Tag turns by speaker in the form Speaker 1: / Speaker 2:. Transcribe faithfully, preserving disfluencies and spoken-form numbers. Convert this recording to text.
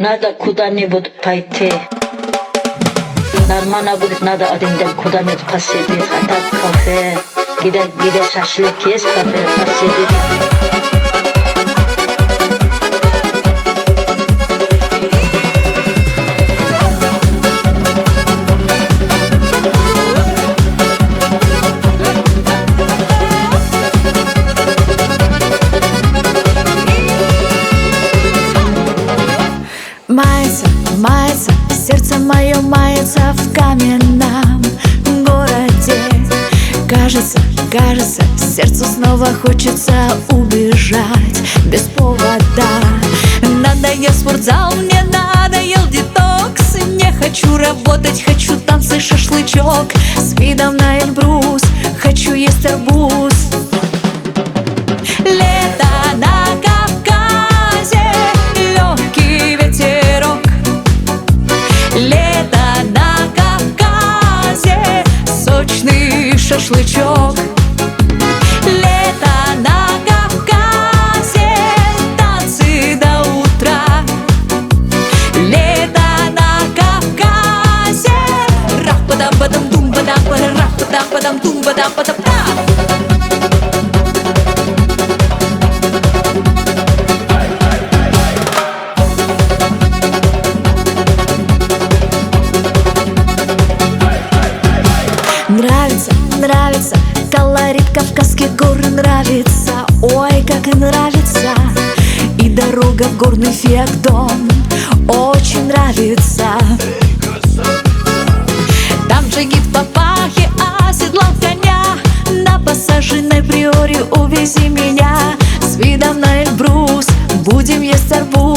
Speaker 1: надо куда-нибудь пойти. Нормально будет, надо один день куда-нибудь посидеть. А так кафе, где, где шашлык есть, кафе посидеть.
Speaker 2: Мается, мается, сердце мое мается в каменном городе. Кажется, кажется, сердцу снова хочется убежать без повода. Надоел спортзал, мне надоел детокс. Не хочу работать, хочу танцы, шашлычок с видом на Эльбрус, хочу есть арбуз. Лето на Кавказе, легкий ветерок. Лето на Кавказе, сочный шашлычок. Лето на Кавказе, танцы до утра. Лето на Кавказе, рах-падам-падам-дум-падам-падам, рах-падам-падам-дум-падам-падам. Нравится, нравится, колорит Кавказских гор нравится. Ой, как и нравится. И дорога в горный феодом очень нравится. Там джигит в папахе, оседлал коня. На пассажирной приоре увези меня с видом на Эльбрус, будем есть арбуз.